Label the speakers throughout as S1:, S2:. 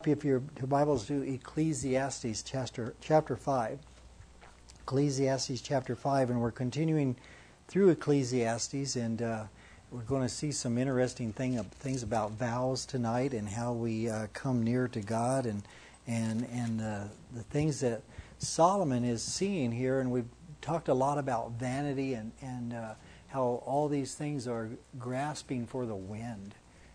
S1: if your Bibles to Ecclesiastes chapter 5. Ecclesiastes chapter 5, and we're continuing through Ecclesiastes, and we're going to see some interesting things about vows tonight and how we come near to God and the things that Solomon is seeing here. And we've talked a lot about vanity and how all these things are grasping for the wind.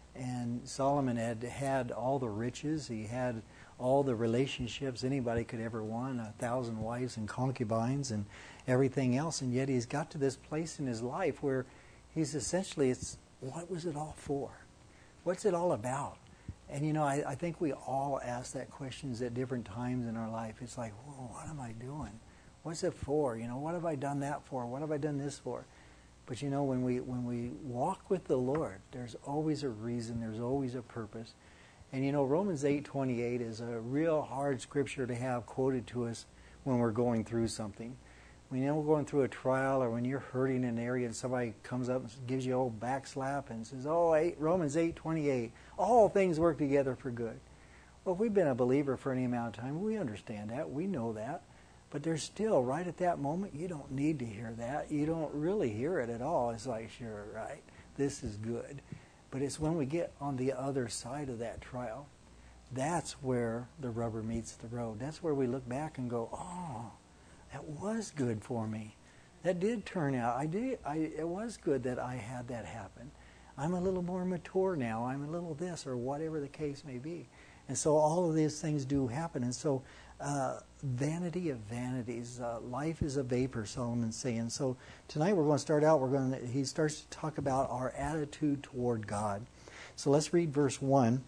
S1: And Solomon had all the riches. He had all the relationships anybody could ever want, 1,000 wives and concubines and everything else. And yet he's got to this place in his life where he's essentially, what was it all for? What's it all about? And you know, I think we all ask that questions at different times in our life. It's like, whoa, what am I doing? What's it for? You know, what have I done that for? What have I done this for? But you know, when we walk with the Lord, there's always a reason, there's always a purpose. And you know, Romans 8:28 is a real hard scripture to have quoted to us when we're going through something. When we're going through a trial, or when you're hurting in an area and somebody comes up and gives you a old back slap and says, Romans 8:28, all things work together for good. Well, if we've been a believer for any amount of time, we understand that, we know that. But there's still, right at that moment, you don't need to hear that. You don't really hear it at all. It's like, sure, right, this is good. But it's when we get on the other side of that trial, that's where the rubber meets the road. That's where we look back and go, oh, that was good for me. That did turn out. It was good that I had that happen. I'm a little more mature now. I'm a little this, or whatever the case may be. And so all of these things do happen. And so vanity of vanities. Life is a vapor, Solomon's saying. So tonight we're going to start out. He starts to talk about our attitude toward God. So let's read verse 1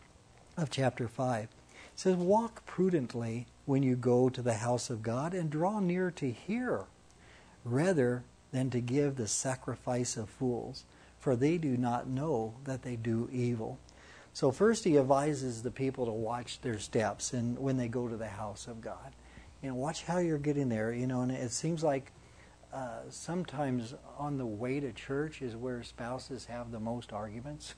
S1: of chapter 5. It says, "Walk prudently when you go to the house of God, and draw near to hear, rather than to give the sacrifice of fools, for they do not know that they do evil." So first he advises the people to watch their steps and when they go to the house of God. You know, watch how you're getting there. You know, and it seems like sometimes on the way to church is where spouses have the most arguments.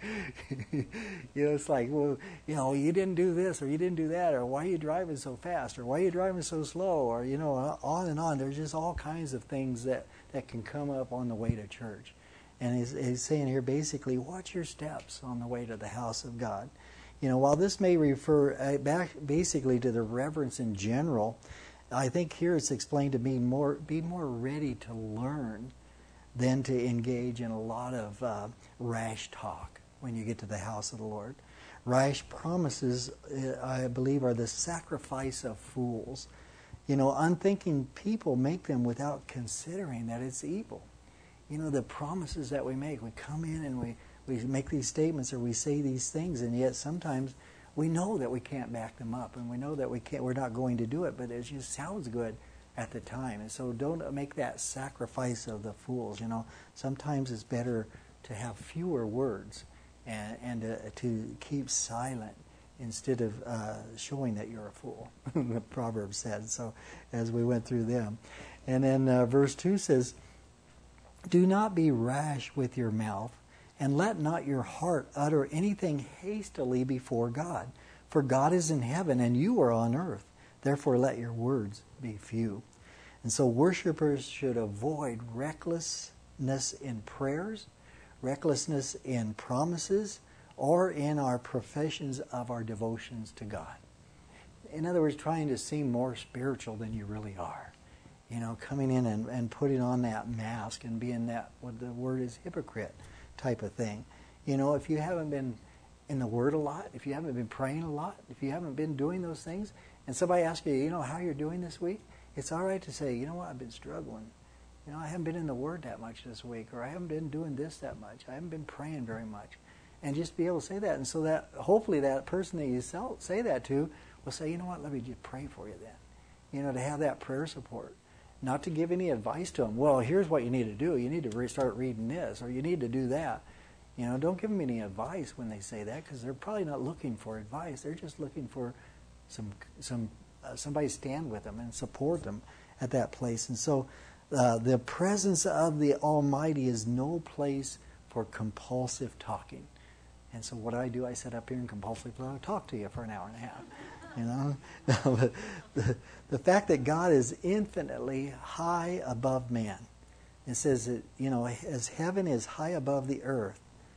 S1: You know, it's like, well, you know, you didn't do this or you didn't do that, or why are you driving so fast, or why are you driving so slow, or, you know, on and on. There's just all kinds of things that can come up on the way to church. And he's saying here basically, watch your steps on the way to the house of God. You know, while this may refer back basically to the reverence in general, I think here it's explained to be more ready to learn than to engage in a lot of rash talk when you get to the house of the Lord. Rash promises, I believe, are the sacrifice of fools. You know, unthinking people make them without considering that it's evil. You know, the promises that we make, we come in and we make these statements or we say these things, and yet sometimes we know that we can't back them up, and we know that we're not going to do it, but it just sounds good at the time. And so don't make that sacrifice of the fools. You know, sometimes it's better to have fewer words and to keep silent instead of showing that you're a fool. The proverb said so as we went through them. And then verse 2 says, "Do not be rash with your mouth, and let not your heart utter anything hastily before God. For God is in heaven, and you are on earth. Therefore let your words be few." And so worshipers should avoid recklessness in prayers, recklessness in promises, or in our professions of our devotions to God. In other words, trying to seem more spiritual than you really are. You know, coming in and putting on that mask and being that, what the word is, hypocrite type of thing. You know, if you haven't been in the Word a lot, if you haven't been praying a lot, if you haven't been doing those things, and somebody asks you, you know, how you're doing this week, it's all right to say, you know what, I've been struggling. You know, I haven't been in the Word that much this week, or I haven't been doing this that much. I haven't been praying very much. And just be able to say that. And so that hopefully that person that you say that to will say, you know what, let me just pray for you then. You know, to have that prayer support. Not to give any advice to them. Well, here's what you need to do. You need to start reading this, or you need to do that. You know, don't give them any advice when they say that, because they're probably not looking for advice. They're just looking for somebody to stand with them and support them at that place. And so the presence of the Almighty is no place for compulsive talking. And so what do, I sit up here and compulsively talk to you for an hour and a half. You know, but the fact that God is infinitely high above man. It says that, you know, as heaven is high above the earth,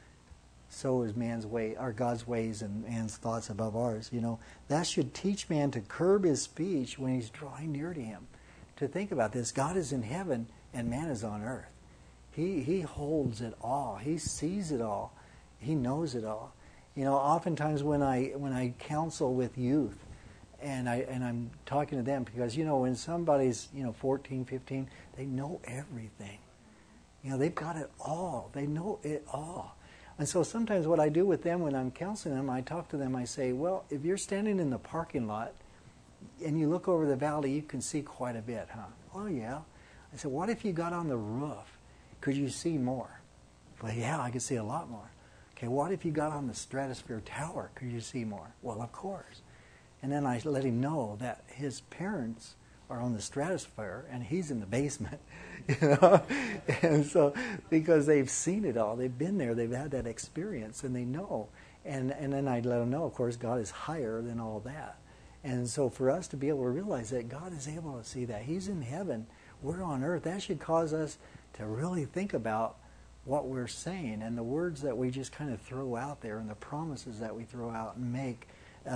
S1: so is man's way, or God's ways and man's thoughts above ours. You know, that should teach man to curb his speech when he's drawing near to him. To think about this, God is in heaven and man is on earth. He holds it all. He sees it all. He knows it all. You know, oftentimes when I counsel with youth, and I'm talking to them, because, you know, when somebody's, you know, 14, 15, they know everything. You know, they've got it all. They know it all. And so sometimes what I do with them when I'm counseling them, I talk to them, I say, well, if you're standing in the parking lot and you look over the valley, you can see quite a bit, huh? Oh, yeah. I said, what if you got on the roof? Could you see more? Well, yeah, I could see a lot more. Okay, what if you got on the stratosphere tower? Could you see more? Well, of course. And then I let him know that his parents are on the stratosphere and he's in the basement, you know. And so, because they've seen it all, they've been there, they've had that experience, and they know. And then I let them know, of course, God is higher than all that. And so for us to be able to realize that God is able to see that, He's in heaven, we're on earth, that should cause us to really think about what we're saying and the words that we just kind of throw out there and the promises that we throw out and make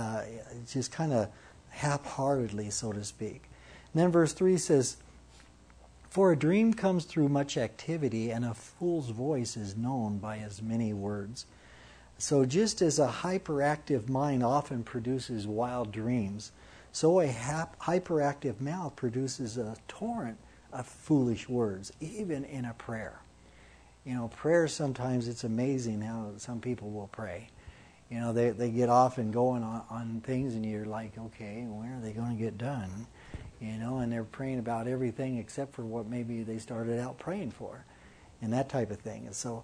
S1: just kind of half-heartedly, so to speak. And then verse 3 says, for a dream comes through much activity, and a fool's voice is known by his many words. So just as a hyperactive mind often produces wild dreams, so a hyperactive mouth produces a torrent of foolish words, even in a prayer. You know, prayer sometimes, it's amazing how some people will pray. You know, they get off and going on things, and you're like, okay, when are they going to get done? You know, and they're praying about everything except for what maybe they started out praying for, and that type of thing. And so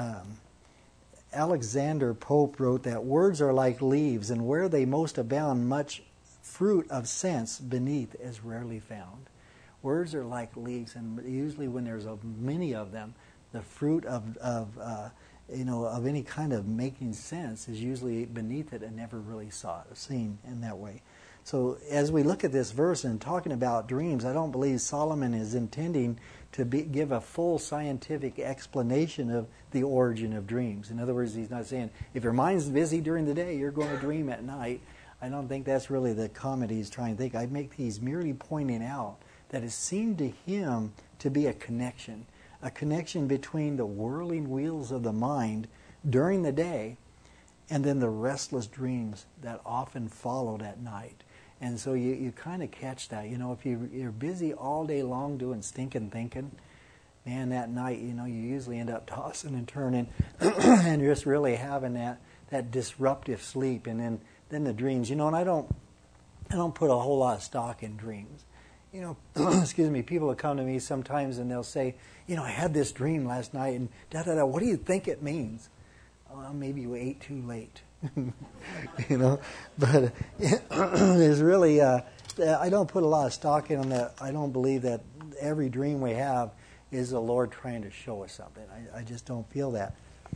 S1: Alexander Pope wrote that words are like leaves, and where they most abound, much fruit of sense beneath is rarely found. Words are like leaves, and usually when there's many of them, the fruit of any kind of making sense is usually beneath it and never really seen in that way. So as we look at this verse and talking about dreams, I don't believe Solomon is intending to give a full scientific explanation of the origin of dreams. In other words, he's not saying, if your mind's busy during the day, you're going to dream at night. I don't think that's really the comment he's trying to think. He's merely pointing out that it seemed to him to be a connection between the whirling wheels of the mind during the day and then the restless dreams that often followed at night. And so you kind of catch that. You know, if you're busy all day long doing stinking thinking, man, that night, you know, you usually end up tossing and turning and just really having that disruptive sleep. And then the dreams, you know, and I don't put a whole lot of stock in dreams. You know, excuse me, people will come to me sometimes and they'll say, you know, I had this dream last night and da-da-da, what do you think it means? Well, maybe you ate too late. You know, but there's really, I don't put a lot of stock in that. I don't believe that every dream we have is the Lord trying to show us something. I just don't feel that.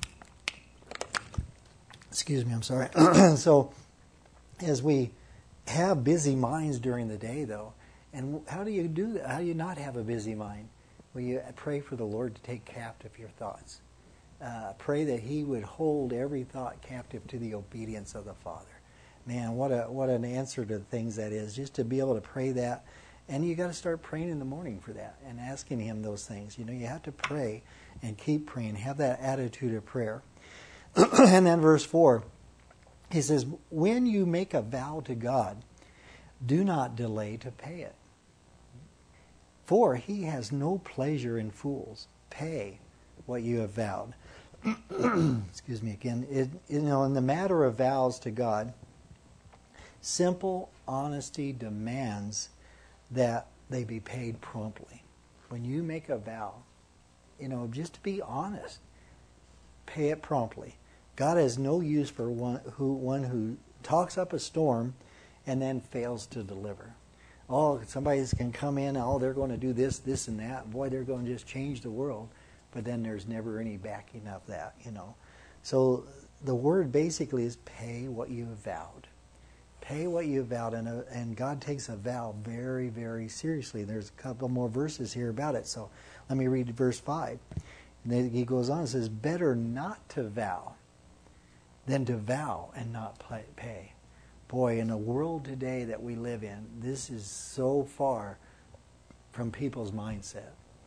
S1: Excuse me, I'm sorry. So, as we have busy minds during the day, though, and how do you do that? How do you not have a busy mind? Well, you pray for the Lord to take captive your thoughts. Pray that He would hold every thought captive to the obedience of the Father. Man, what an answer to things that is, just to be able to pray that. And you got to start praying in the morning for that and asking Him those things. You know, you have to pray and keep praying. Have that attitude of prayer. And then verse 4, he says, when you make a vow to God, do not delay to pay it. For He has no pleasure in fools. Pay what you have vowed. Excuse me again. In the matter of vows to God, simple honesty demands that they be paid promptly. When you make a vow, just to be honest, pay it promptly. God has no use for one who talks up a storm and then fails to deliver. Oh, somebody can come in, they're going to do this, this, and that. Boy, they're going to just change the world. But then there's never any backing of that, So the word basically is pay what you have vowed. Pay what you have vowed, and God takes a vow very, very seriously. There's a couple more verses here about it. So let me read verse 5. And then he goes on and says, better not to vow than to vow and not pay. Boy, in the world today that we live in, this is so far from people's mindset.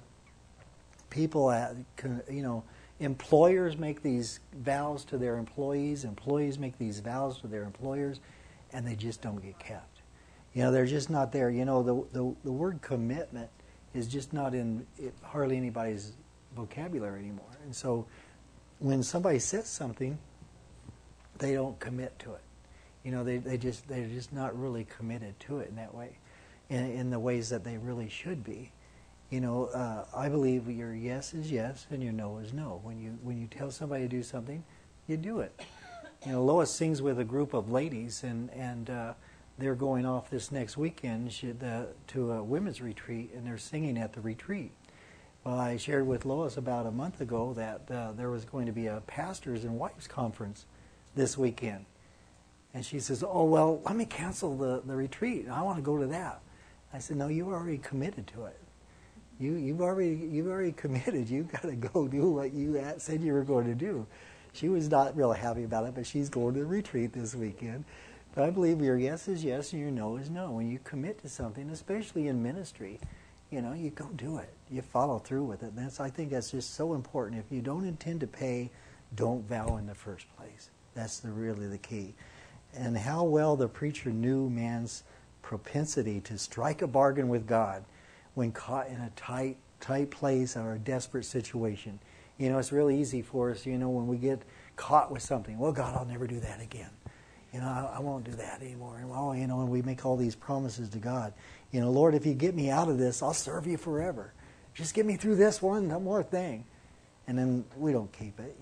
S1: People, employers make these vows to their employees make these vows to their employers, and they just don't get kept. They're just not there. The word commitment is just not in hardly anybody's vocabulary anymore. And so when somebody says something, they don't commit to it. They're just not really committed to it in that way, in the ways that they really should be. I believe your yes is yes and your no is no. When you tell somebody to do something, you do it. Lois sings with a group of ladies, and they're going off this next weekend to a women's retreat, and they're singing at the retreat. Well, I shared with Lois about a month ago that there was going to be a pastors and wives conference this weekend. And she says, oh, well, let me cancel the retreat. I want to go to that. I said, no, you already committed to it. You've already committed. You've got to go do what you said you were going to do. She was not real happy about it, but she's going to the retreat this weekend. But I believe your yes is yes and your no is no. When you commit to something, especially in ministry, you go do it. You follow through with it. And I think that's just so important. If you don't intend to pay, don't vow in the first place. That's really the key. And how well the preacher knew man's propensity to strike a bargain with God when caught in a tight place or a desperate situation. It's really easy for us, when we get caught with something. Well, God, I'll never do that again. I won't do that anymore. And we make all these promises to God. Lord, if you get me out of this, I'll serve you forever. Just get me through this one more thing. And then we don't keep it,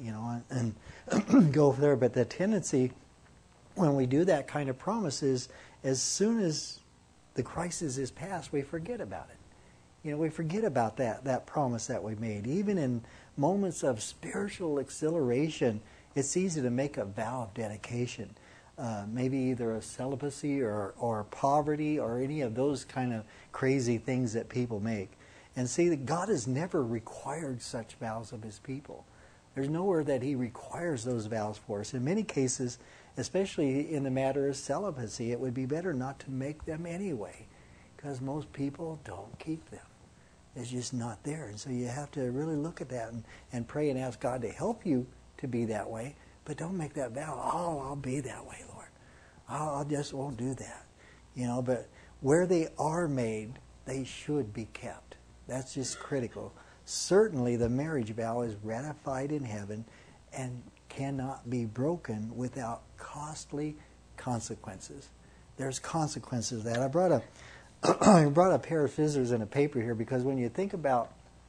S1: and go there. But the tendency when we do that kind of promise is, as soon as the crisis is past, we forget about it. We forget about that promise that we made. Even in moments of spiritual exhilaration, it's easy to make a vow of dedication. Maybe either a celibacy or poverty or any of those kind of crazy things that people make. And see that God has never required such vows of His people. There's nowhere that He requires those vows for us. In many cases, especially in the matter of celibacy, it would be better not to make them anyway, because most people don't keep them. It's just not there. And so you have to really look at that and pray and ask God to help you to be that way, but don't make that vow, oh, I'll be that way, Lord. I just won't do that. But where they are made, they should be kept. That's just critical. Certainly the marriage vow is ratified in heaven and cannot be broken without costly consequences. There's consequences to that. I brought a pair of scissors and a paper here because when you think about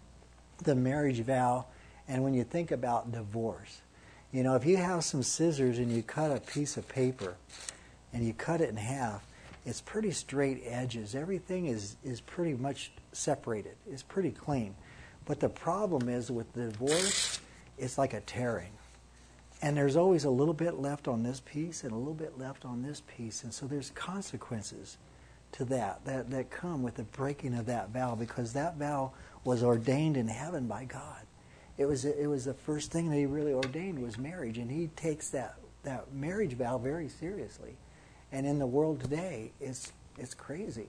S1: the marriage vow and when you think about divorce, if you have some scissors and you cut a piece of paper and you cut it in half, it's pretty straight edges. Everything is pretty much separated. It's pretty clean. But the problem is with the divorce, it's like a tearing. And there's always a little bit left on this piece and a little bit left on this piece. And so there's consequences to that come with the breaking of that vow, because that vow was ordained in heaven by God. It was the first thing that He really ordained was marriage, and He takes that marriage vow very seriously. And in the world today, it's crazy.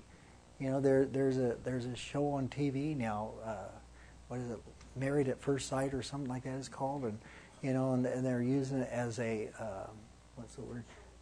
S1: There's a show on TV now. What is it? Married at First Sight or something like that it's called, and and they're using it as a what's the word?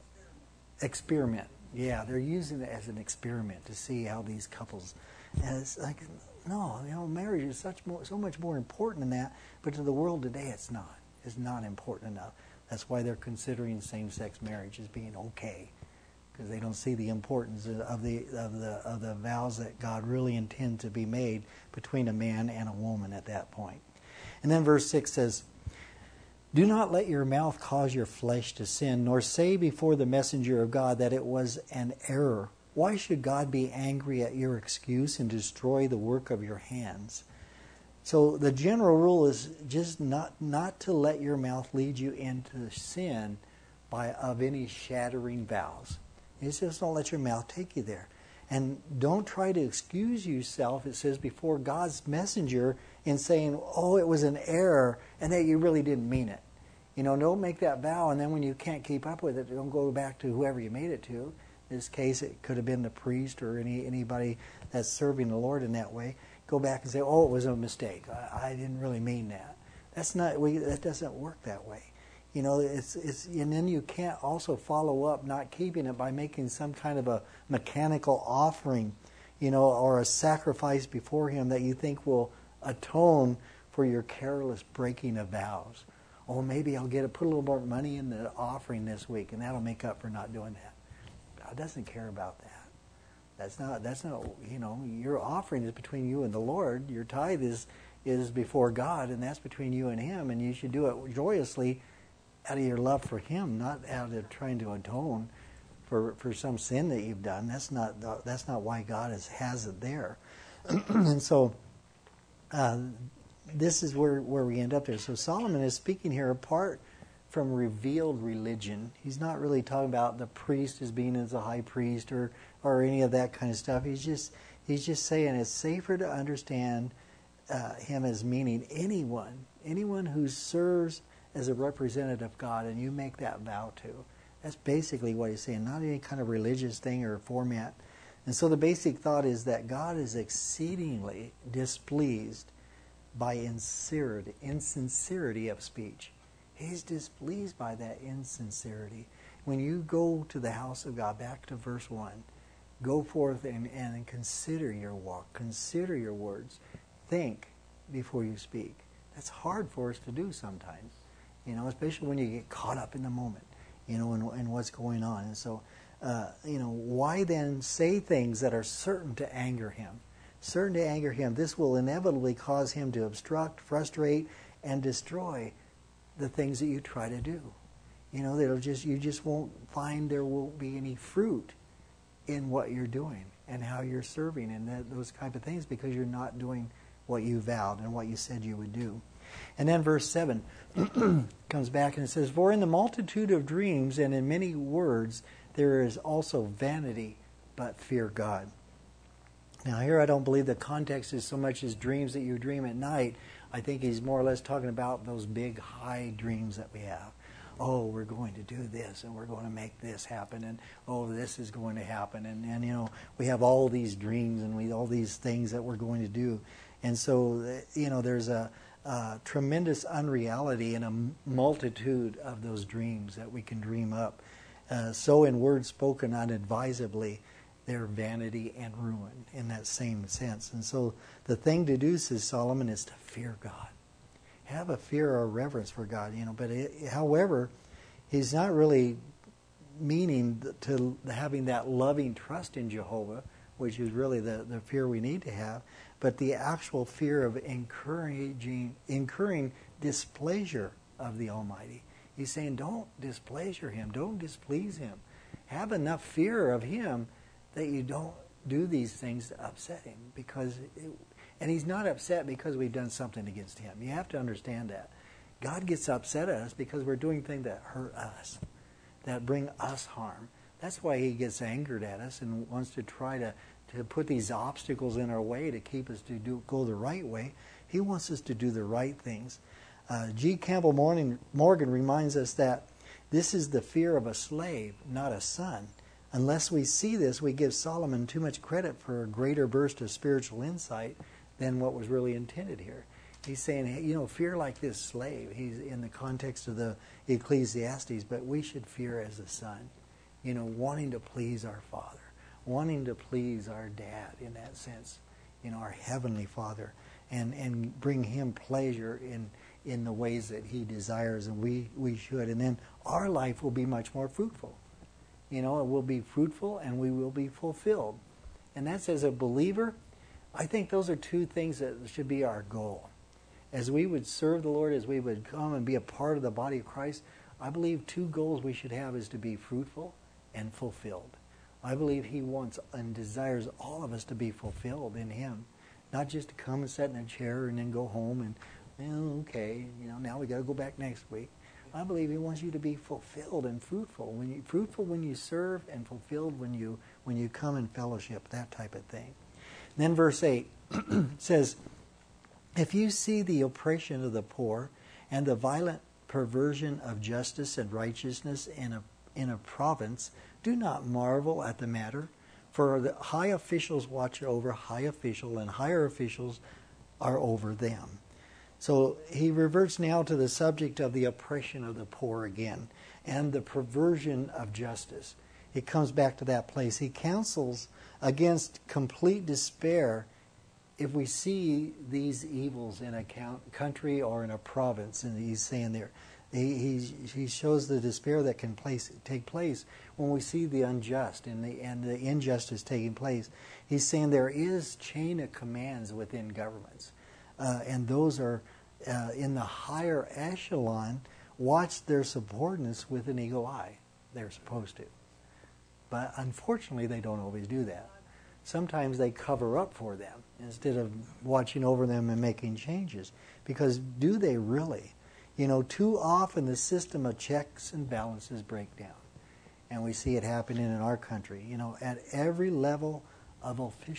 S1: Experiment. Yeah, they're using it as an experiment to see how these couples. And it's like, no, marriage is so much more important than that. But to the world today, it's not. It's not important enough. That's why they're considering same-sex marriage as being okay, because they don't see the importance of the vows that God really intends to be made between a man and a woman at that point. And then verse 6 says, "Do not let your mouth cause your flesh to sin, nor say before the messenger of God that it was an error. Why should God be angry at your excuse and destroy the work of your hands?" So the general rule is just not to let your mouth lead you into sin of any shattering vows. It's just don't let your mouth take you there. And don't try to excuse yourself, it says, before God's messenger in saying, oh, it was an error, and that you really didn't mean it. Don't make that vow, and then when you can't keep up with it, don't go back to whoever you made it to. In this case, it could have been the priest or anybody that's serving the Lord in that way. Go back and say, oh, it was a mistake. I didn't really mean that. That doesn't work that way. And then you can't also follow up not keeping it by making some kind of a mechanical offering, or a sacrifice before Him that you think will atone for your careless breaking of vows. Oh, maybe I'll put a little more money in the offering this week, and that'll make up for not doing that. God doesn't care about that. That's not. Your offering is between you and the Lord. Your tithe is before God, and that's between you and Him, and you should do it joyously out of your love for Him, not out of trying to atone for some sin that you've done. That's not why God has it there. And so this is where we end up there. So Solomon is speaking here apart from revealed religion. He's not really talking about the priest as being as a high priest or any of that kind of stuff. He's just saying it's safer to understand him as meaning anyone who serves as a representative of God, and you make that vow to. That's basically what he's saying, not any kind of religious thing or format. And so the basic thought is that God is exceedingly displeased by insincerity of speech. He's displeased by that insincerity. When you go to the house of God, back to verse 1, go forth and consider your walk, consider your words, think before you speak. That's hard for us to do sometimes, especially when you get caught up in the moment, and what's going on. And so, why then say things that are certain to anger Him? Certain to anger Him. This will inevitably cause Him to obstruct, frustrate, and destroy the things that you try to do. You just won't find there won't be any fruit in what you're doing and how you're serving and those type of things, because you're not doing what you vowed and what you said you would do. And then verse 7 comes back and it says, for in the multitude of dreams and in many words there is also vanity, but fear God. Now here I don't believe the context is so much as dreams that you dream at night. I think he's more or less talking about those big high dreams that we have. Oh, we're going to do this, and we're going to make this happen, and oh, this is going to happen, and we have all these dreams and all these things that we're going to do. And so, there's a tremendous unreality in a multitude of those dreams that we can dream up. So in words spoken unadvisedly, they're vanity and ruin in that same sense. And so the thing to do, says Solomon, is to fear God. Have a fear or a reverence for God. But however, he's not really meaning to having that loving trust in Jehovah, which is really the fear we need to have, but the actual fear of incurring displeasure of the Almighty. He's saying, don't displeasure Him, don't displease Him. Have enough fear of Him that you don't do these things to upset Him. And He's not upset because we've done something against Him. You have to understand that. God gets upset at us because we're doing things that hurt us, that bring us harm. That's why He gets angered at us and wants to try to put these obstacles in our way to keep us to go the right way. He wants us to do the right things. G. Campbell Morgan reminds us that this is the fear of a slave, not a son. Unless we see this, we give Solomon too much credit for a greater burst of spiritual insight than what was really intended here. He's saying, hey, fear like this slave. He's in the context of the Ecclesiastes, but we should fear as a son, wanting to please our Father, wanting to please our Dad in that sense, our Heavenly Father, and bring Him pleasure in the ways that He desires, and we should. And then our life will be much more fruitful. It will be fruitful and we will be fulfilled. And that's, as a believer, I think those are two things that should be our goal. As we would serve the Lord, as we would come and be a part of the body of Christ, I believe two goals we should have is to be fruitful and fulfilled. I believe He wants and desires all of us to be fulfilled in Him, not just to come and sit in a chair and then go home and, well, okay, now we got to go back next week. I believe He wants you to be fulfilled and fruitful. Fruitful when you serve, and fulfilled when you come in fellowship, that type of thing. Then verse 8 says, if you see the oppression of the poor and the violent perversion of justice and righteousness in a province, do not marvel at the matter, for the high officials watch over high official, and higher officials are over them. So he reverts now to the subject of the oppression of the poor again, and the perversion of justice. He comes back to that place. He counsels against complete despair if we see these evils in a country or in a province. And he's saying there, he shows the despair that can take place when we see the unjust and the injustice taking place. He's saying there is chain of commands within governments. And those are in the higher echelon, watch their subordinates with an eagle eye. They're supposed to. But unfortunately, they don't always do that. Sometimes they cover up for them instead of watching over them and making changes. Because do they really? Too often the system of checks and balances break down. And we see it happening in our country. At every level of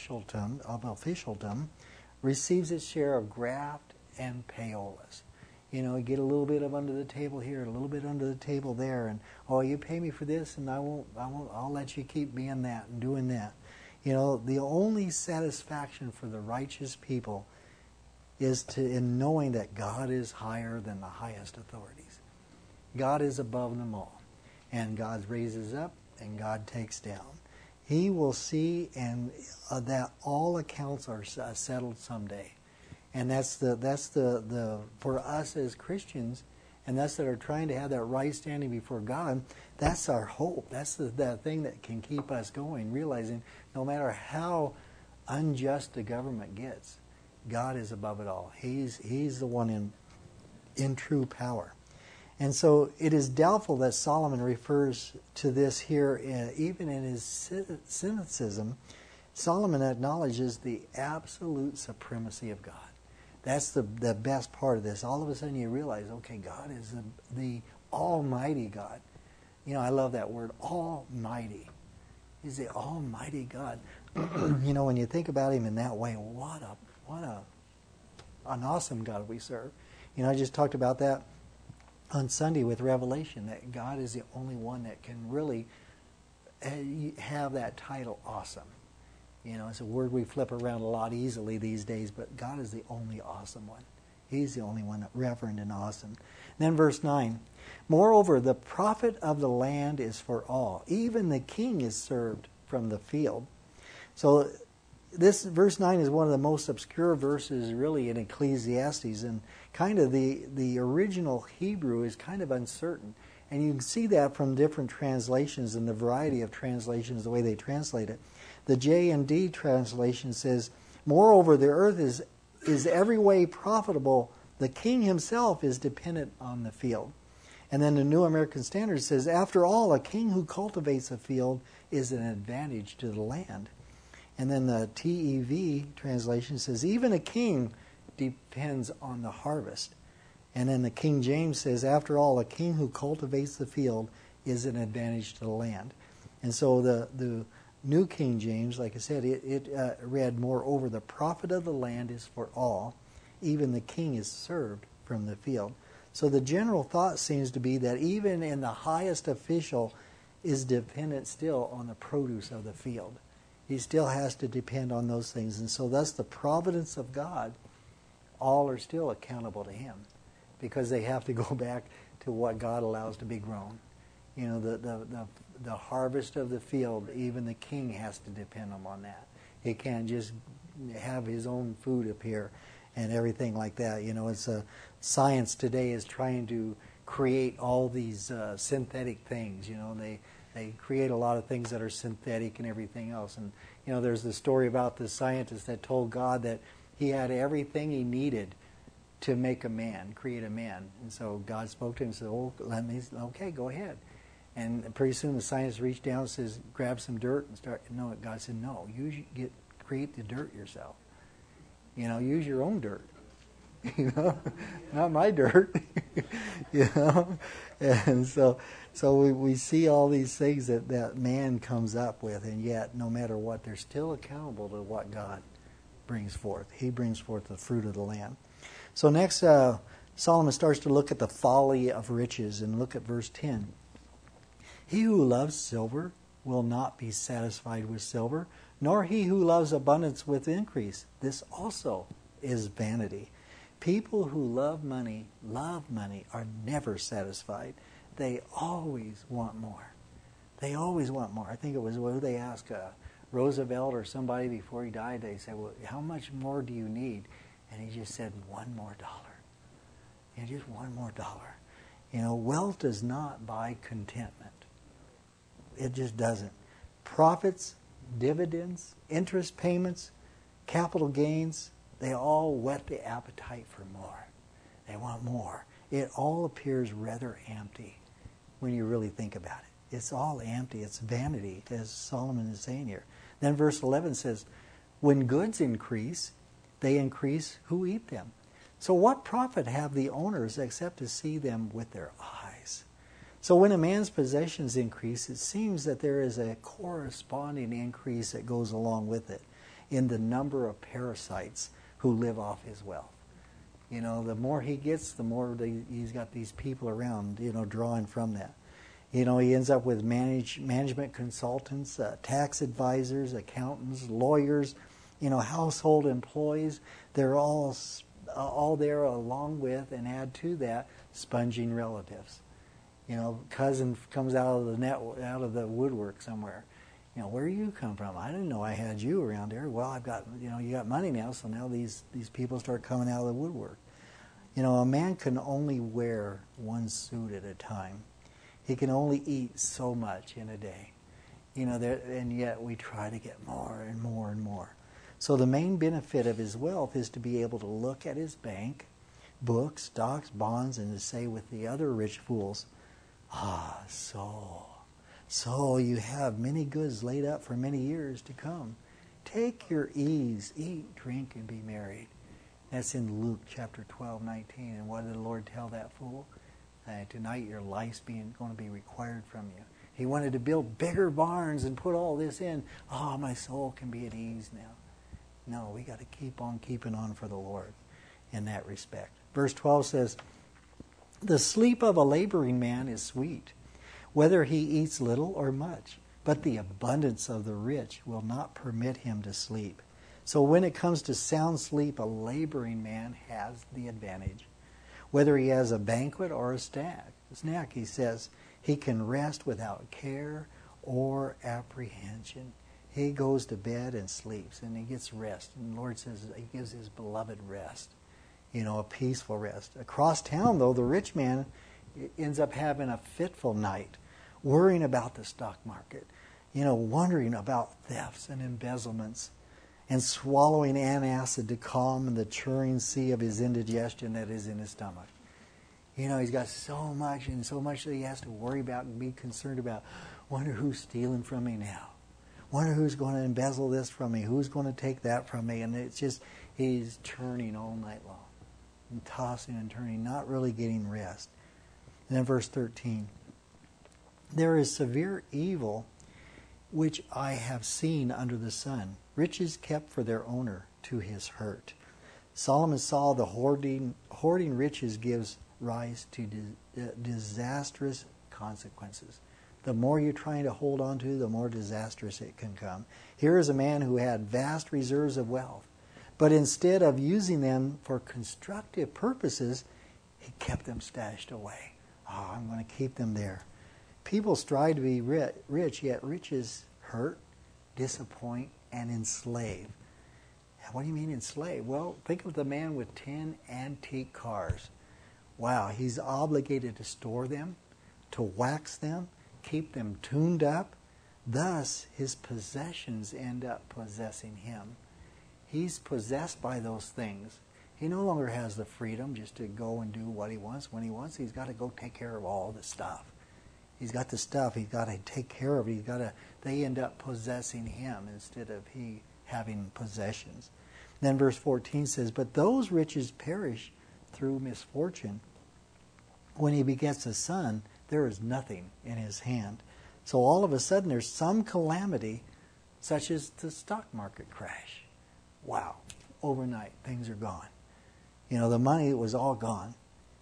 S1: officialdom receives its share of graft and payolas. You get a little bit of under the table here, a little bit under the table there, and you pay me for this, and I'll let you keep being that and doing that. The only satisfaction for the righteous people is in knowing that God is higher than the highest authorities. God is above them all, and God raises up and God takes down. He will see and that all accounts are settled someday. And that's the for us as Christians, and us that are trying to have that right standing before God, that's our hope. That's the thing that can keep us going, realizing no matter how unjust the government gets, God is above it all. He's the one in true power. And so it is doubtful that Solomon refers to this here, even in his cynicism. Solomon acknowledges the absolute supremacy of God. That's the best part of this. All of a sudden you realize, okay, God is the Almighty God. I love that word, Almighty. He's the Almighty God. When you think about Him in that way, what an awesome God we serve. I just talked about that on Sunday with Revelation, that God is the only one that can really have that title, awesome. It's a word we flip around a lot easily these days, but God is the only awesome one. He's the only one reverend and awesome. And then verse 9, moreover, the profit of the land is for all. Even the king is served from the field. So this verse 9 is one of the most obscure verses really in Ecclesiastes, and kind of the original Hebrew is kind of uncertain. And you can see that from different translations and the variety of translations, the way they translate it. The J&D translation says, moreover, the earth is every way profitable. The king himself is dependent on the field. And then the New American Standard says, after all, a king who cultivates a field is an advantage to the land. And then the TEV translation says, even a king depends on the harvest. And then the King James says, after all, a king who cultivates the field is an advantage to the land. And so the New King James, like I said, it read, moreover, the profit of the land is for all. Even the king is served from the field. So the general thought seems to be that even in the highest official is dependent still on the produce of the field. He still has to depend on those things. And so thus the providence of God, all are still accountable to Him, because they have to go back to what God allows to be grown. The harvest of the field, even the king has to depend on that. He can't just have his own food up here and everything like that. It's science today is trying to create all these synthetic things. They create a lot of things that are synthetic and everything else. And there's the story about the scientist that told God that he had everything he needed to make a man, create a man. And so God spoke to him and said, okay, go ahead. And pretty soon the scientist reached down and says, grab some dirt and start. No, God said, no, you create the dirt yourself. Use your own dirt. Not my dirt. And so we see all these things that man comes up with, and yet no matter what, they're still accountable to what God brings forth. He brings forth the fruit of the land. So next, Solomon starts to look at the folly of riches, and look at verse 10. He who loves silver will not be satisfied with silver, nor he who loves abundance with increase. This also is vanity. People who love money, are never satisfied. They always want more. They always want more. I think it was what they asked Roosevelt or somebody before he died. They said, well, how much more do you need? And he just said, $1 more. Just $1 more. Wealth does not buy contentment. It just doesn't. Profits, dividends, interest payments, capital gains, they all whet the appetite for more. They want more. It all appears rather empty when you really think about it. It's all empty. It's vanity, as Solomon is saying here. Then verse 11 says, when goods increase, they increase who eat them. So what profit have the owners except to see them with their eyes? So when a man's possessions increase, it seems that there is a corresponding increase that goes along with it in the number of parasites who live off his wealth. The more he gets, the more he's got these people around, drawing from that. He ends up with management consultants, tax advisors, accountants, lawyers, household employees. They're all there along with, and add to that, sponging relatives. Cousin comes out of the woodwork somewhere. Where do you come from? I didn't know I had you around here. Well, I've got, you got money now, so now these people start coming out of the woodwork. A man can only wear one suit at a time. He can only eat so much in a day. And yet we try to get more and more and more. So the main benefit of his wealth is to be able to look at his bank, books, stocks, bonds, and to say with the other rich fools, so you have many goods laid up for many years to come. Take your ease, eat, drink, and be merry. That's in Luke chapter 12:19. And what did the Lord tell that fool? Tonight your life's going to be required from you. He wanted to build bigger barns and put all this in. My soul can be at ease now. No, we got to keep on keeping on for the Lord in that respect. Verse 12 says, the sleep of a laboring man is sweet, whether he eats little or much, but the abundance of the rich will not permit him to sleep. So when it comes to sound sleep, a laboring man has the advantage. Whether he has a banquet or a snack, he says, he can rest without care or apprehension. He goes to bed and sleeps, and he gets rest. And the Lord says he gives his beloved rest, a peaceful rest. Across town, though, the rich man ends up having a fitful night, worrying about the stock market, wondering about thefts and embezzlements, and swallowing antacid to calm the churning sea of his indigestion that is in his stomach. He's got so much that he has to worry about and be concerned about. Wonder who's stealing from me now. Wonder who's going to embezzle this from me. Who's going to take that from me? And it's just, he's churning all night long. And tossing and turning, not really getting rest. And then verse 13. There is severe evil which I have seen under the sun. Riches kept for their owner to his hurt. Solomon saw the hoarding riches gives rise to disastrous consequences. The more you're trying to hold on to, the more disastrous it can come. Here is a man who had vast reserves of wealth, but instead of using them for constructive purposes, he kept them stashed away. I'm going to keep them there. People strive to be rich, yet riches hurt, disappoint, and enslave. What do you mean enslave? Well, think of the man with 10 antique cars. Wow, he's obligated to store them, to wax them, keep them tuned up. Thus, his possessions end up possessing him. He's possessed by those things. He no longer has the freedom just to go and do what he wants when he wants. He's got to go take care of all the stuff. He's got the stuff. He's got to take care of it. They end up possessing him instead of he having possessions. Then verse 14 says, but those riches perish through misfortune. When he begets a son, there is nothing in his hand. So all of a sudden there's some calamity, such as the stock market crash. Wow. Overnight, things are gone. The money was all gone.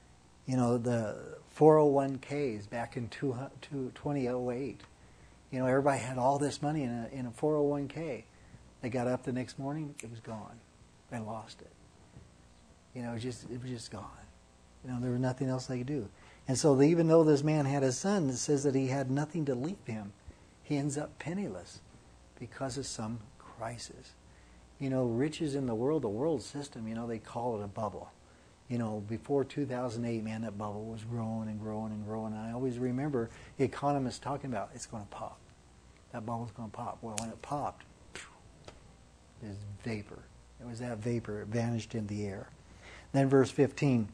S1: The 401ks back in 2008. Everybody had all this money in a 401k. They got up the next morning, it was gone. They lost it. It was just gone. There was nothing else they could do. And so even though this man had a son, it says that he had nothing to leave him. He ends up penniless because of some crisis. Riches in the world system, they call it a bubble. Before 2008, man, that bubble was growing and growing and growing. And I always remember the economists talking about it's going to pop. That bubble's going to pop. Well, when it popped, it was vapor. It was that vapor. It vanished in the air. Then verse 15,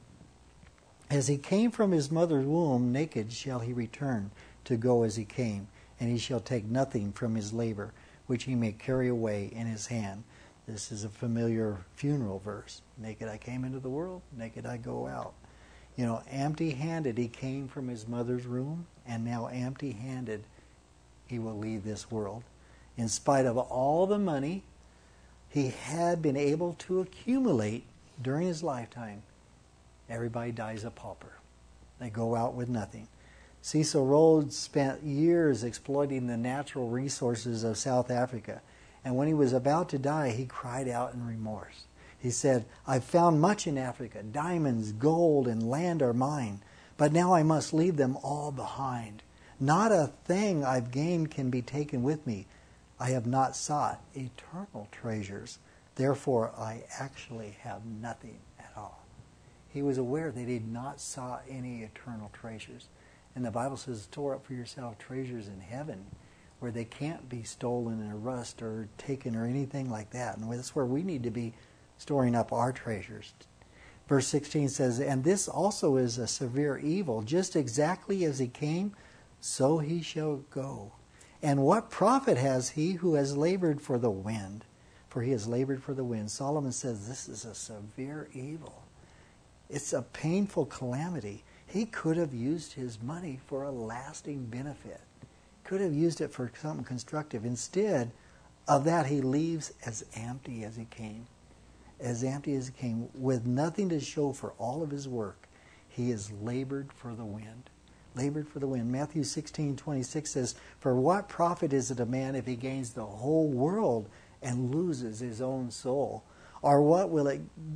S1: as he came from his mother's womb, naked shall he return to go as he came, and he shall take nothing from his labor, which he may carry away in his hand. This is a familiar funeral verse. Naked I came into the world, naked I go out. Empty-handed he came from his mother's womb, and now empty-handed he will leave this world. In spite of all the money he had been able to accumulate during his lifetime, everybody dies a pauper. They go out with nothing. Cecil Rhodes spent years exploiting the natural resources of South Africa. And when he was about to die, he cried out in remorse. He said, I've found much in Africa. Diamonds, gold, and land are mine. But now I must leave them all behind. Not a thing I've gained can be taken with me. I have not sought eternal treasures. Therefore, I actually have nothing at all. He was aware that he had not sought any eternal treasures. And the Bible says, store up for yourself treasures in heaven, where they can't be stolen or rust or taken or anything like that. And that's where we need to be storing up our treasures. Verse 16 says, and this also is a severe evil. Just exactly as he came, so he shall go. And what profit has he who has labored for the wind? For he has labored for the wind. Solomon says this is a severe evil. It's a painful calamity. He could have used his money for a lasting benefit. Could have used it for something constructive. Instead of that, he leaves as empty as he came. As empty as he came, with nothing to show for all of his work. He has labored for the wind. Labored for the wind. Matthew 16:26 says, for what profit is it a man if he gains the whole world and loses his own soul? Or what will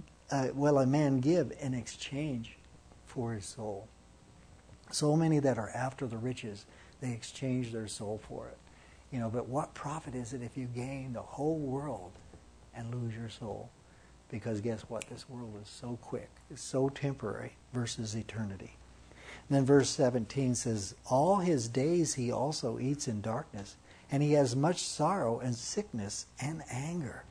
S1: a man give in exchange for his soul? So many that are after the riches, they exchange their soul for it. But what profit is it if you gain the whole world and lose your soul? Because guess what? This world is so quick. It's so temporary versus eternity. And then verse 17 says, all his days he also eats in darkness, and he has much sorrow and sickness and anger.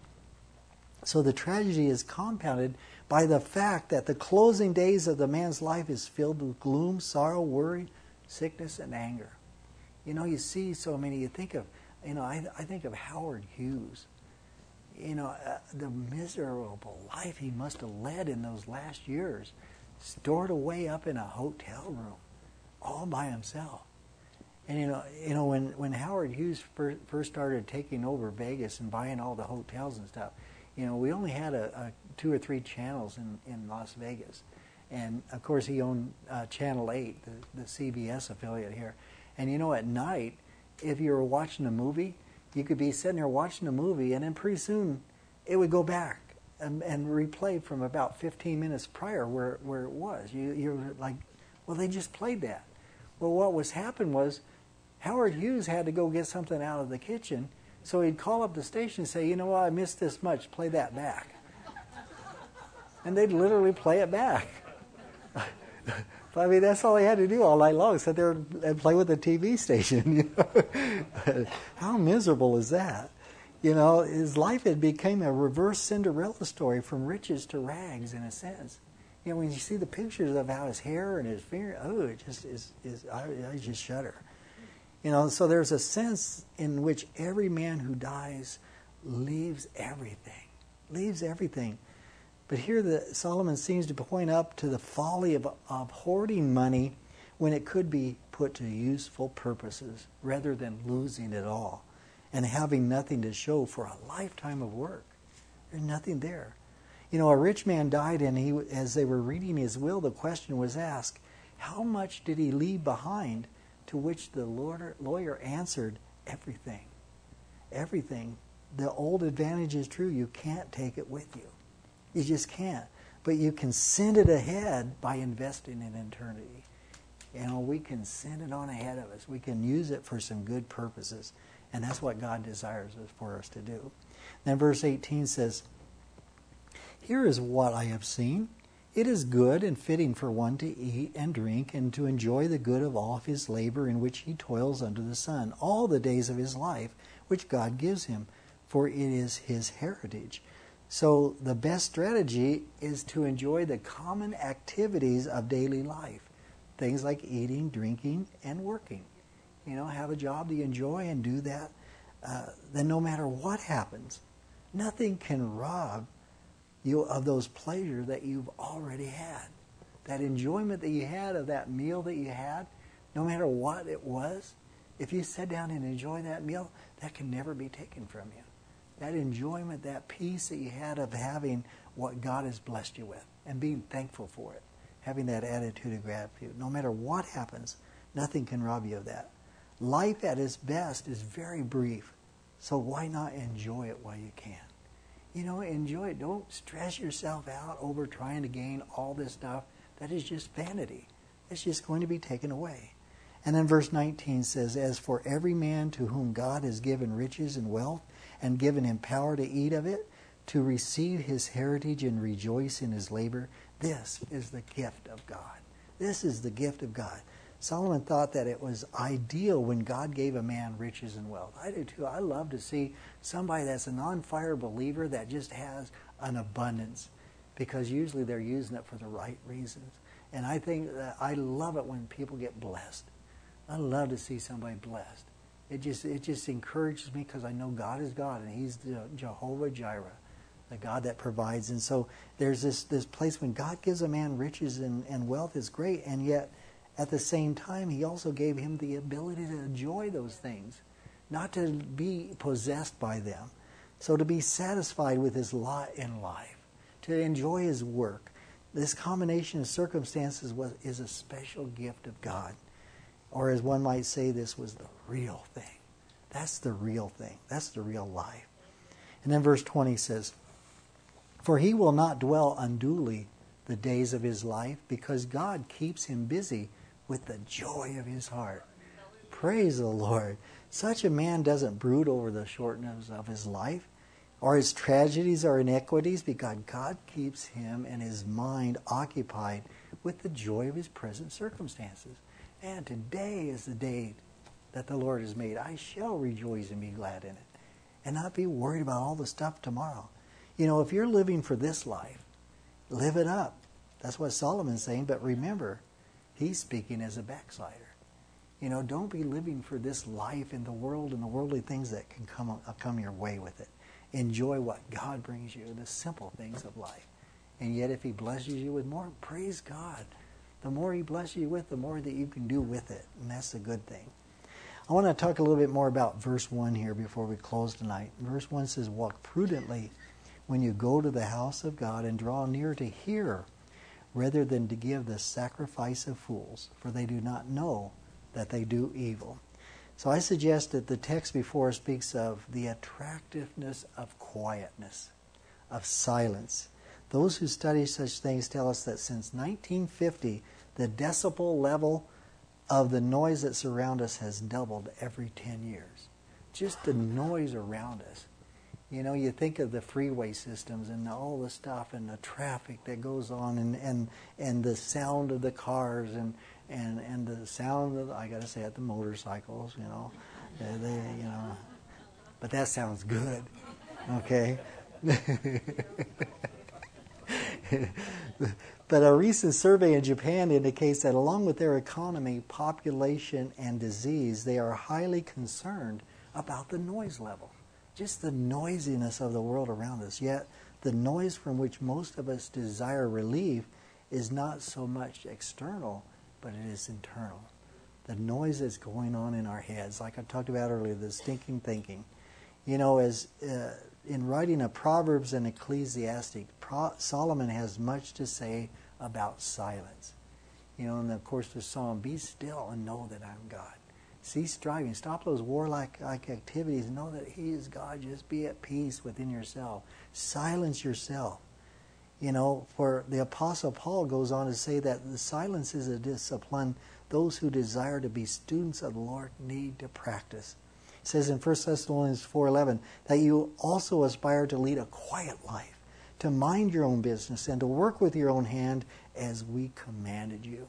S1: So the tragedy is compounded by the fact that the closing days of the man's life is filled with gloom, sorrow, worry, sickness, and anger. You see so many. You think of, I think of Howard Hughes. The miserable life he must have led in those last years, stored away up in a hotel room, all by himself. And when Howard Hughes first started taking over Vegas and buying all the hotels and stuff, we only had a 2 or 3 channels in Las Vegas. And, of course, he owned Channel 8, the CBS affiliate here. And, at night, if you were watching a movie, you could be sitting there watching a movie, and then pretty soon it would go back and replay from about 15 minutes prior where it was. You're like, well, they just played that. Well, what was happened was Howard Hughes had to go get something out of the kitchen, so he'd call up the station and say, you know what, I missed this much, play that back. And they'd literally play it back. I mean, that's all he had to do all night long, sit there and play with the TV station. How miserable is that? His life had become a reverse Cinderella story, from riches to rags, in a sense. When you see the pictures of how his hair and his finger, it just I just shudder. So there's a sense in which every man who dies leaves everything. Leaves everything. But here Solomon seems to point up to the folly of hoarding money when it could be put to useful purposes rather than losing it all and having nothing to show for a lifetime of work. There's nothing there. You know, a rich man died, and as they were reading his will, the question was asked, how much did he leave behind? To which the lawyer answered, everything. Everything. The old advantage is true. You can't take it with you. You just can't. But you can send it ahead by investing in eternity. You know, we can send it on ahead of us. We can use it for some good purposes. And that's what God desires for us to do. Then verse 18 says, here is what I have seen. It is good and fitting for one to eat and drink and to enjoy the good of all of his labor in which he toils under the sun, all the days of his life, which God gives him, for it is his heritage. So the best strategy is to enjoy the common activities of daily life. Things like eating, drinking, and working. You know, have a job that you enjoy and do that. Then no matter what happens, nothing can rob you of those pleasures that you've already had. That enjoyment that you had of that meal that you had, no matter what it was, if you sit down and enjoy that meal, that can never be taken from you. That enjoyment, that peace that you had of having what God has blessed you with and being thankful for it, having that attitude of gratitude. No matter what happens, nothing can rob you of that. Life at its best is very brief, so why not enjoy it while you can? You know, enjoy it. Don't stress yourself out over trying to gain all this stuff. That is just vanity. It's just going to be taken away. And then verse 19 says, as for every man to whom God has given riches and wealth and given him power to eat of it, to receive his heritage and rejoice in his labor, this is the gift of God. This is the gift of God. Solomon thought that it was ideal when God gave a man riches and wealth. I do too. I love to see somebody that's an on-fire believer that just has an abundance, because usually they're using it for the right reasons. And I think that I love it when people get blessed. I love to see somebody blessed. It just encourages me, because I know God is God, and He's Jehovah Jireh, the God that provides. And so there's this place when God gives a man riches and wealth is great, and yet at the same time, He also gave him the ability to enjoy those things, not to be possessed by them. So to be satisfied with his lot in life, to enjoy his work. This combination of circumstances is a special gift of God. Or as one might say, this was the real thing. That's the real thing. That's the real life. And then verse 20 says, for he will not dwell unduly the days of his life, because God keeps him busy with the joy of his heart. Praise the Lord. Such a man doesn't brood over the shortness of his life or his tragedies or inequities, because God keeps him and his mind occupied with the joy of his present circumstances. And today is the day that the Lord has made. I shall rejoice and be glad in it, and not be worried about all the stuff tomorrow. You know, if you're living for this life, live it up. That's what Solomon's saying. But remember, he's speaking as a backslider. You know, don't be living for this life in the world and the worldly things that can come your way with it. Enjoy what God brings you, the simple things of life. And yet if He blesses you with more, praise God. The more He blesses you with, the more that you can do with it. And that's a good thing. I want to talk a little bit more about verse 1 here before we close tonight. Verse 1 says, walk prudently when you go to the house of God, and draw near to hear, rather than to give the sacrifice of fools, for they do not know that they do evil. So I suggest that the text before speaks of the attractiveness of quietness, of silence. Those who study such things tell us that since 1950, the decibel level of the noise that surrounds us has doubled every 10 years. Just the noise around us. You know, you think of the freeway systems and all the stuff and the traffic that goes on, and the sound of the cars and the sound of, I got to say it, the motorcycles, you know. They but that sounds good, okay? But a recent survey in Japan indicates that along with their economy, population, and disease, they are highly concerned about the noise level. Just the noisiness of the world around us. Yet the noise from which most of us desire relief is not so much external, but it is internal. The noise that's going on in our heads, like I talked about earlier, the stinking thinking. You know, as in writing a Proverbs and Ecclesiastic, Solomon has much to say about silence. You know, and of course the psalm, be still and know that I'm God. Cease striving. Stop those warlike activities. Know that He is God. Just be at peace within yourself. Silence yourself. You know, for the Apostle Paul goes on to say that the silence is a discipline those who desire to be students of the Lord need to practice. It says in 1 Thessalonians 4:11 that you also aspire to lead a quiet life, to mind your own business, and to work with your own hand as we commanded you.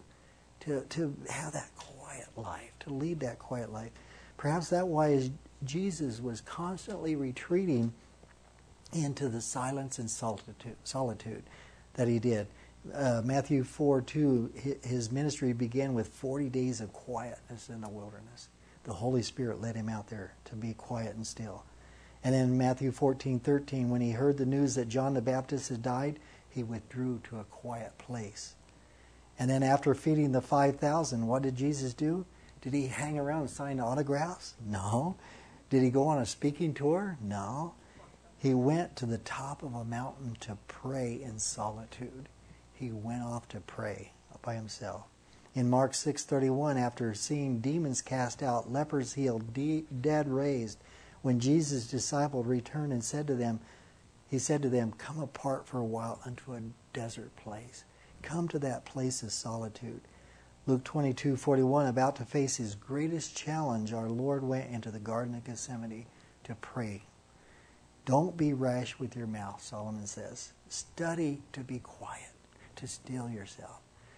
S1: To have that quiet life, to lead that quiet life. Perhaps that's why Jesus was constantly retreating into the silence and solitude that He did. Matthew 4:2, His ministry began with 40 days of quietness in the wilderness. The Holy Spirit led Him out there to be quiet and still. And in Matthew 14:13, when He heard the news that John the Baptist had died, He withdrew to a quiet place. And then after feeding the 5,000, what did Jesus do? Did He hang around and sign autographs? No. Did He go on a speaking tour? No. He went to the top of a mountain to pray in solitude. He went off to pray by Himself. In Mark 6:31, after seeing demons cast out, lepers healed, dead raised, when Jesus' disciples returned and said to them, He said to them, come apart for a while unto a desert place. Come to that place of solitude. Luke 22:41, about to face His greatest challenge, our Lord went into the Garden of Gethsemane to pray. Don't be rash with your mouth, Solomon says. Study to be quiet, to still yourself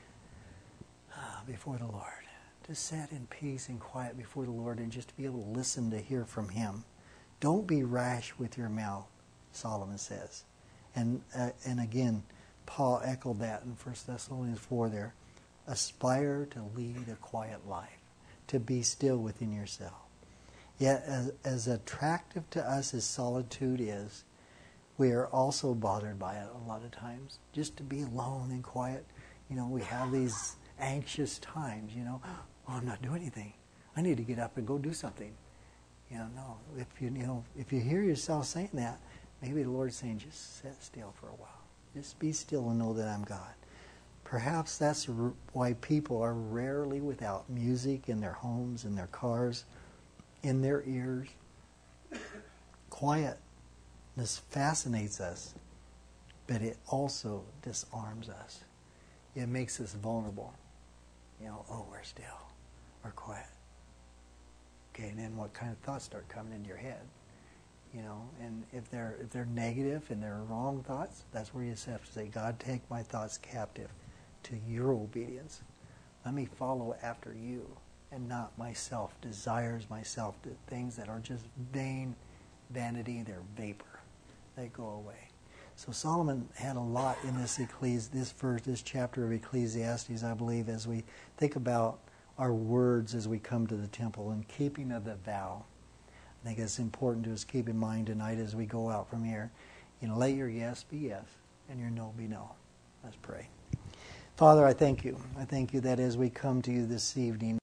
S1: before the Lord. To sit in peace and quiet before the Lord and just to be able to listen to hear from Him. Don't be rash with your mouth, Solomon says. And again, Paul echoed that in 1 Thessalonians 4 there. Aspire to lead a quiet life, to be still within yourself. Yet, as attractive to us as solitude is, we are also bothered by it a lot of times. Just to be alone and quiet. You know, we have these anxious times, you know. Oh, I'm not doing anything. I need to get up and go do something. You know, no. If you hear yourself saying that, maybe the Lord's saying, just sit still for a while. Just be still and know that I'm God. Perhaps that's why people are rarely without music in their homes, in their cars, in their ears. Quietness fascinates us, but it also disarms us. It makes us vulnerable. You know, oh, we're still. We're quiet. Okay, and then what kind of thoughts start coming into your head? You know, and if they're negative and they're wrong thoughts, that's where you just have to say, God, take my thoughts captive to your obedience. Let me follow after you and not myself, desires myself, the things that are just vain, vanity, they're vapor. They go away. So Solomon had a lot in this chapter of Ecclesiastes, I believe, as we think about our words as we come to the temple and keeping of the vow. I think it's important to us keep in mind tonight as we go out from here. You know, let your yes be yes and your no be no. Let's pray. Father, I thank you. I thank you that as we come to you this evening,